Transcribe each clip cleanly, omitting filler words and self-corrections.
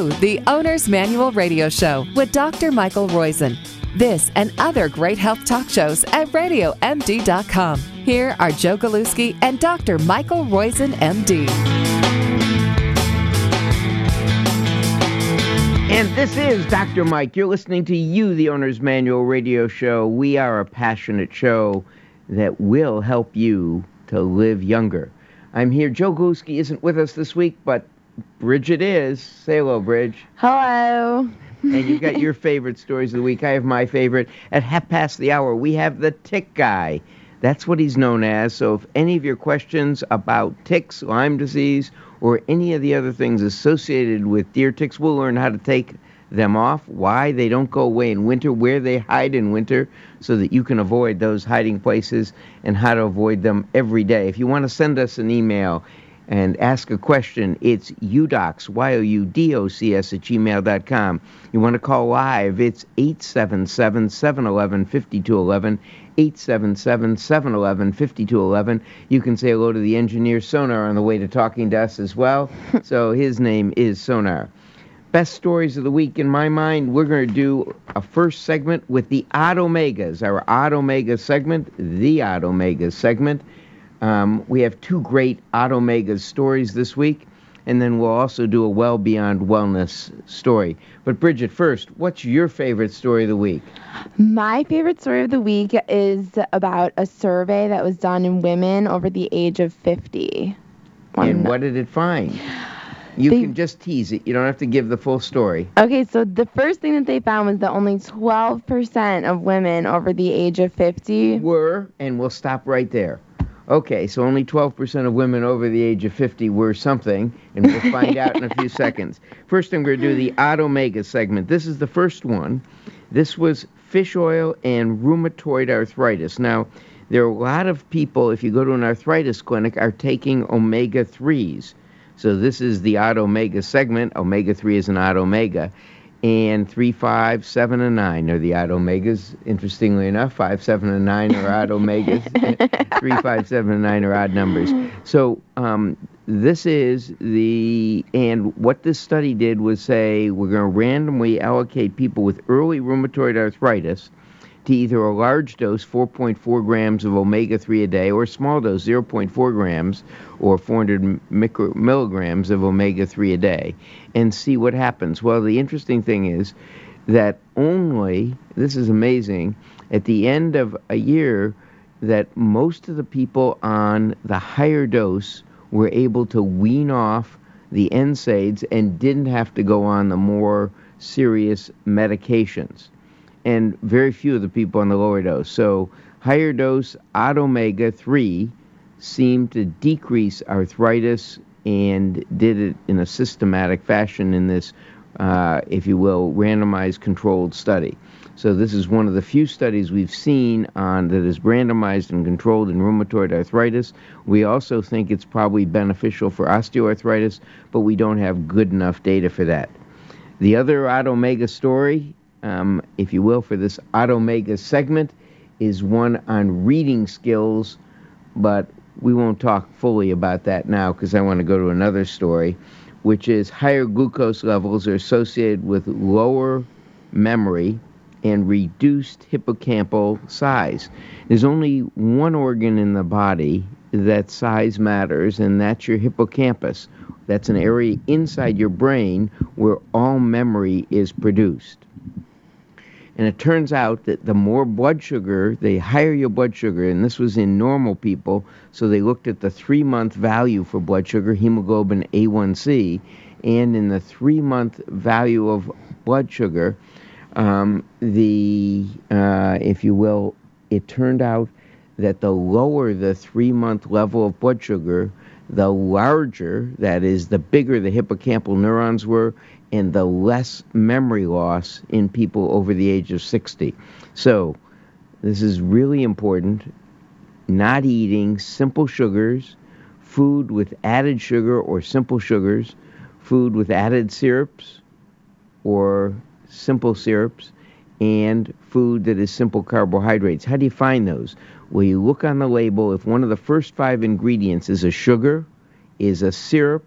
to the Owner's Manual Radio Show with Dr. Michael Roizen. This and other great health talk shows at RadioMD.com. Here are Joe Galuski and Dr. Michael Roizen, MD. And this is Dr. Mike. You're listening to the Owner's Manual Radio Show. We are a passionate show that will help you to live younger. I'm here. Joe Galuski isn't with us this week, but Bridget is. Say hello, Bridge. Hello. And you've got your favorite stories of the week. I have my favorite. At 1:30, we have the Tick Guy. That's what he's known as. So if any of your questions about ticks, Lyme disease, or any of the other things associated with deer ticks, we'll learn how to take them off, why they don't go away in winter, where they hide in winter, so that you can avoid those hiding places, and how to avoid them every day. If you want to send us an email and ask a question, it's UDOCS, YOUDOCS @gmail.com. You want to call live, it's 877-711-5211, 877-711-5211. You can say hello to the engineer Sonar on the way to talking to us as well. So his name is Sonar. Best stories of the week in my mind, we're going to do a first segment with the Odd Omegas, our Odd Omega segment, the Odd Omega segment. We have two great Odd Omegas stories this week, and then we'll also do a Well Beyond Wellness story. But Bridget, first, what's your favorite story of the week? My favorite story of the week is about a survey that was done in women over the age of 50. And what did it find? You can just tease it. You don't have to give the full story. Okay, so the first thing that they found was that only 12% of women over the age of 50 were, and we'll stop right there. Okay, so only 12% of women over the age of 50 were something, and we'll find out in a few seconds. First, I'm going to do the Odd Omega segment. This is the first one. This was fish oil and rheumatoid arthritis. Now, there are a lot of people, if you go to an arthritis clinic, are taking omega-3s. So this is the Odd Omega segment. Omega-3 is an Odd Omega. And 3, 5, 7, and 9 are the Odd Omegas. Interestingly enough, 5, 7, and 9 are Odd Omegas. 3, 5, 7, and 9 are odd numbers. So this is and what this study did was say we're going to randomly allocate people with early rheumatoid arthritis to either a large dose, 4.4 grams of omega-3 a day, or a small dose, 0.4 grams, or 400 milligrams of omega-3 a day, and see what happens. Well, the interesting thing is that this is amazing, at the end of a year, that most of the people on the higher dose were able to wean off the NSAIDs and didn't have to go on the more serious medications. And very few of the people on the lower dose. So higher dose Odd Omega-3 seemed to decrease arthritis and did it in a systematic fashion in this, if you will, randomized controlled study. So this is one of the few studies we've seen that is randomized and controlled in rheumatoid arthritis. We also think it's probably beneficial for osteoarthritis, but we don't have good enough data for that. The other Odd Omega story, if you will, for this Odd Omega segment, is one on reading skills, but we won't talk fully about that now because I want to go to another story, which is higher glucose levels are associated with lower memory and reduced hippocampal size. There's only one organ in the body that size matters, and that's your hippocampus. That's an area inside your brain where all memory is produced. And it turns out that the more blood sugar, the higher your blood sugar, and this was in normal people, so they looked at the 3-month value for blood sugar, hemoglobin A1C, and in the 3-month value of blood sugar, if you will, it turned out that the lower the 3-month level of blood sugar, the larger, that is, the bigger the hippocampal neurons were, and the less memory loss in people over the age of 60. So this is really important. Not eating simple sugars, food with added sugar or simple sugars, food with added syrups or simple syrups, and food that is simple carbohydrates. How do you find those? Well, you look on the label. If one of the first 5 ingredients is a sugar, is a syrup,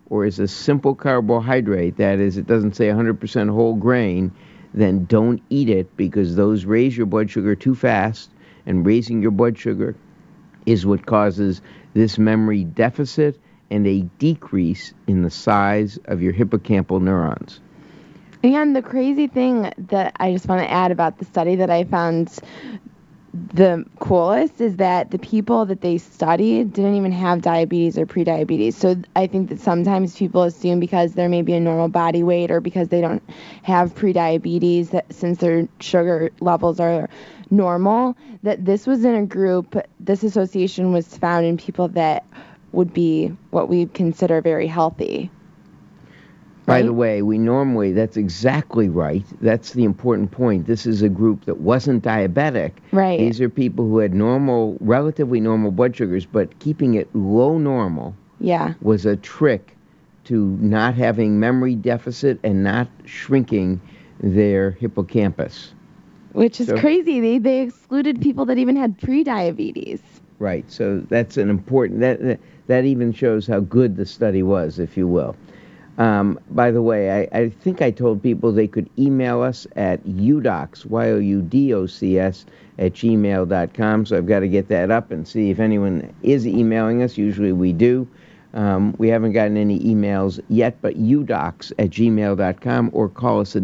or is a simple carbohydrate, that is, it doesn't say 100% whole grain, then don't eat it, because those raise your blood sugar too fast, and raising your blood sugar is what causes this memory deficit and a decrease in the size of your hippocampal neurons. And the crazy thing that I just want to add about the study that I found the coolest is that the people that they studied didn't even have diabetes or prediabetes. So I think that sometimes people assume because they're maybe a normal body weight or because they don't have prediabetes, that since their sugar levels are normal, that this was in a group, this association was found in people that would be what we consider very healthy. By the way, that's exactly right. That's the important point. This is a group that wasn't diabetic. Right. These are people who had relatively normal blood sugars, but keeping it low normal was a trick to not having memory deficit and not shrinking their hippocampus. Which is crazy. They excluded people that even had prediabetes. Right. So that's an important, that even shows how good the study was, if you will. By the way, I think I told people they could email us at UDOCS, YOUDOCS, @gmail.com. So I've got to get that up and see if anyone is emailing us. Usually we do. We haven't gotten any emails yet, but UDOCS@gmail.com, or call us at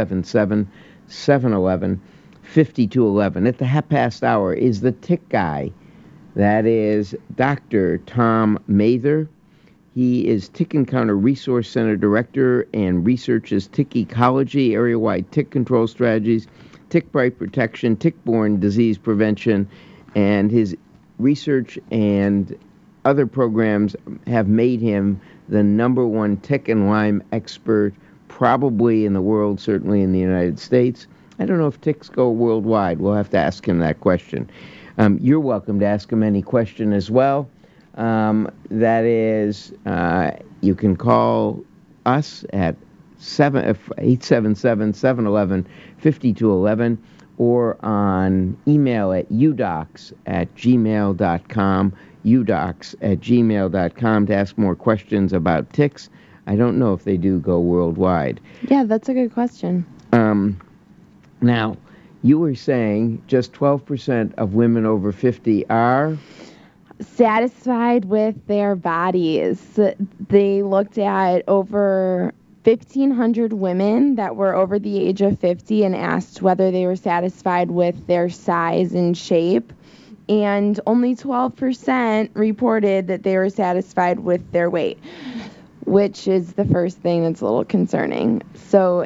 877-711-5211. At the 1:30 is the Tick Guy. That is Dr. Tom Mather. He is Tick Encounter Resource Center Director and researches tick ecology, area-wide tick control strategies, tick bite protection, tick-borne disease prevention, and his research and other programs have made him the #1 tick and Lyme expert, probably in the world, certainly in the United States. I don't know if ticks go worldwide. We'll have to ask him that question. You're welcome to ask him any question as well. That is, you can call us at 877-711-5211, or on email at udocs@gmail.com, udocs@gmail.com, to ask more questions about ticks. I don't know if they do go worldwide. Yeah, that's a good question. Now, you were saying just 12% of women over 50 are satisfied with their bodies. They looked at over 1,500 women that were over the age of 50 and asked whether they were satisfied with their size and shape. And only 12% reported that they were satisfied with their weight, which is the first thing that's a little concerning. So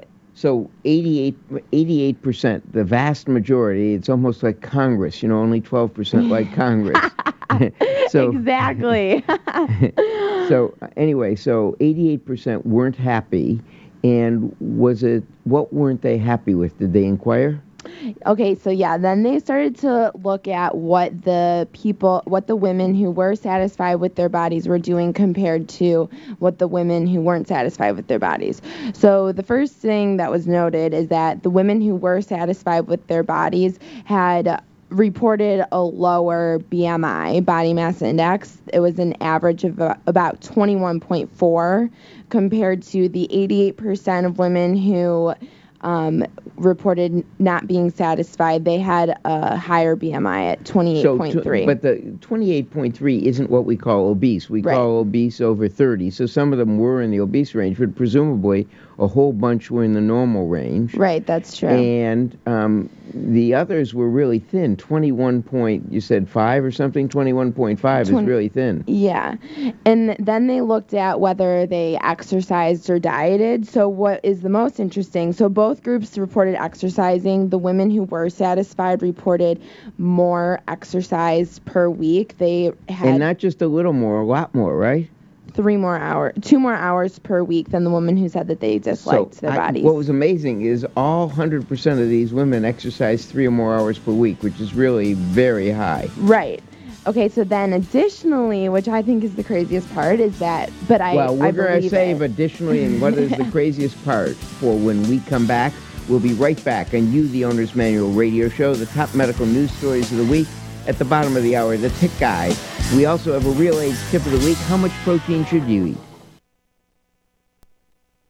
88%, the vast majority, it's almost like Congress, only 12% like Congress. Exactly. So 88% weren't happy. And what weren't they happy with? Did they inquire? Okay, so then they started to look at what the women who were satisfied with their bodies were doing compared to what the women who weren't satisfied with their bodies. So the first thing that was noted is that the women who were satisfied with their bodies had reported a lower BMI, body mass index. It was an average of about 21.4 compared to the 88% of women who reported not being satisfied. They had a higher BMI at 28.3. But the 28.3 isn't what we call obese. We call obese over 30. So some of them were in the obese range, but presumably a whole bunch were in the normal range. Right, that's true. And the others were really thin. 21.5 or something? 21.5 is really thin. Yeah. And then they looked at whether they exercised or dieted. So what is the most interesting? So both groups reported exercising. The women who were satisfied reported more exercise per week. They had, and not just a little more, a lot more, right? 2 more hours per week than the woman who said that they disliked their bodies. What was amazing is all 100% of these women exercised 3 or more hours per week, which is really very high. Right. Okay, so then additionally, which I think is the craziest part, is that, we're going to save additionally and what is the craziest part for when we come back. We'll be right back on You, the Owner's Manual radio show, the top medical news stories of the week. At the bottom of the hour, the Tick Guy. We also have a Real Age tip of the week. How much protein should you eat?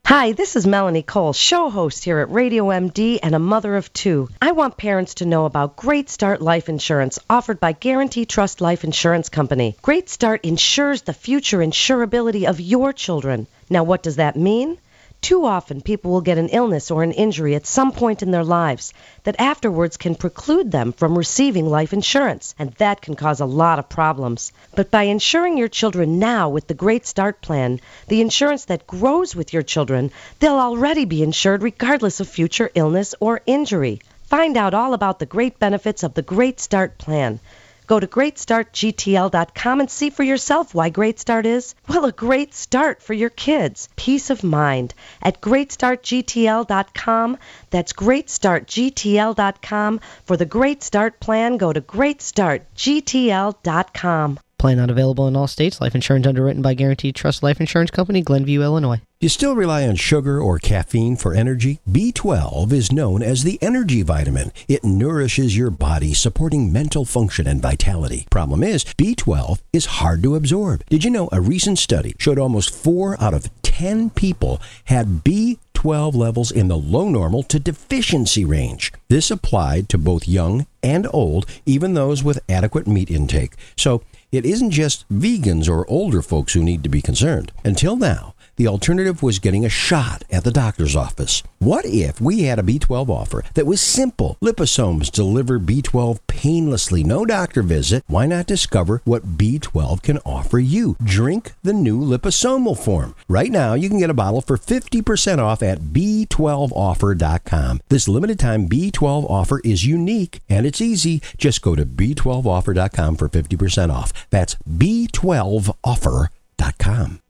Hi, this is Melanie Cole, show host here at Radio MD and a mother of two. I want parents to know about Great Start Life Insurance offered by Guarantee Trust Life Insurance Company. Great Start insures the future insurability of your children. Now, what does that mean? Too often, people will get an illness or an injury at some point in their lives that afterwards can preclude them from receiving life insurance, and that can cause a lot of problems. But by insuring your children now with the Great Start Plan, the insurance that grows with your children, they'll already be insured regardless of future illness or injury. Find out all about the great benefits of the Great Start Plan. Go to GreatStartGTL.com and see for yourself why Great Start is, well, a great start for your kids. Peace of mind at GreatStartGTL.com. That's GreatStartGTL.com. For the Great Start Plan, go to GreatStartGTL.com. Plan not available in all states. Life insurance underwritten by Guaranteed Trust Life Insurance Company, Glenview, Illinois. You still rely on sugar or caffeine for energy? B12 is known as the energy vitamin. It nourishes your body, supporting mental function and vitality. Problem is, B12 is hard to absorb. Did you know a recent study showed almost 4 out of 10 people had B12 levels in the low normal to deficiency range? This applied to both young and old, even those with adequate meat intake. So it isn't just vegans or older folks who need to be concerned. Until now, the alternative was getting a shot at the doctor's office. What if we had a B12 offer that was simple? Liposomes deliver B12 painlessly, no doctor visit. Why not discover what B12 can offer you? Drink the new liposomal form. Right now, you can get a bottle for 50% off at B12offer.com. This limited time B12 offer is unique and it's easy. Just go to B12offer.com for 50% off. That's B12offer.com.